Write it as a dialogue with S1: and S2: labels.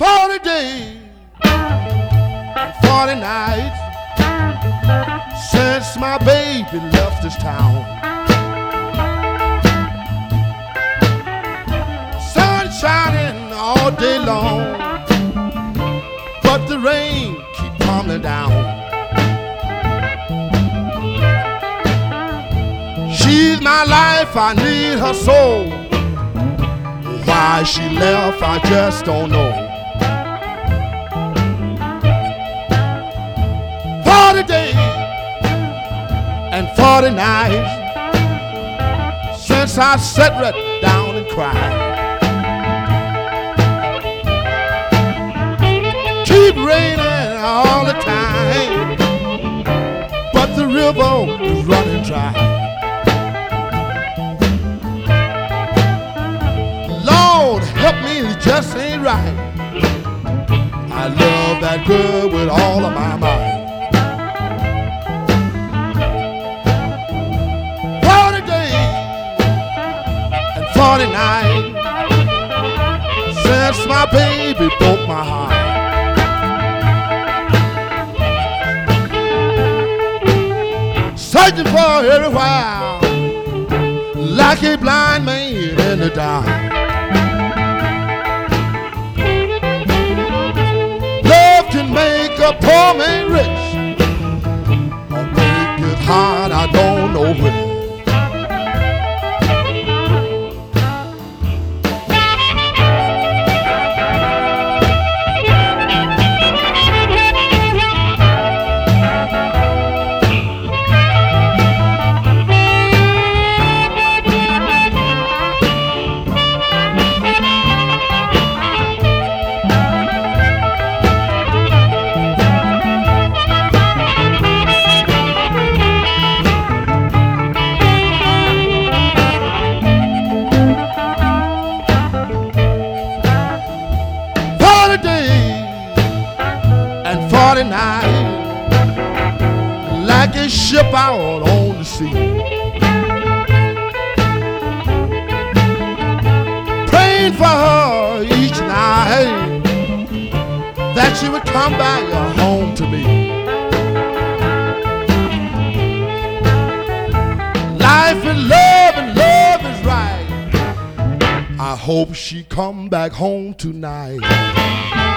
S1: 40 days and 40 nights since my baby left this town. Sun shining all day long, but the rain keep tumbling down. She's my life, I need her so. Why she left, I just don't know. 40 days and 40 nights since I sat right down and cried. Keep raining all the time, but the river is running dry. Lord, help me, it just ain't right. I love that girl with all of my might. 40 days and 40 nights since my baby broke my heart. Searching for her everywhere, like a blind man in the dark. Love can make a poor man rich, or make it hard, I don't know which. Like a ship out on the sea, praying for her each night that she would come back home to me. Life and love is right. I hope she come back home tonight.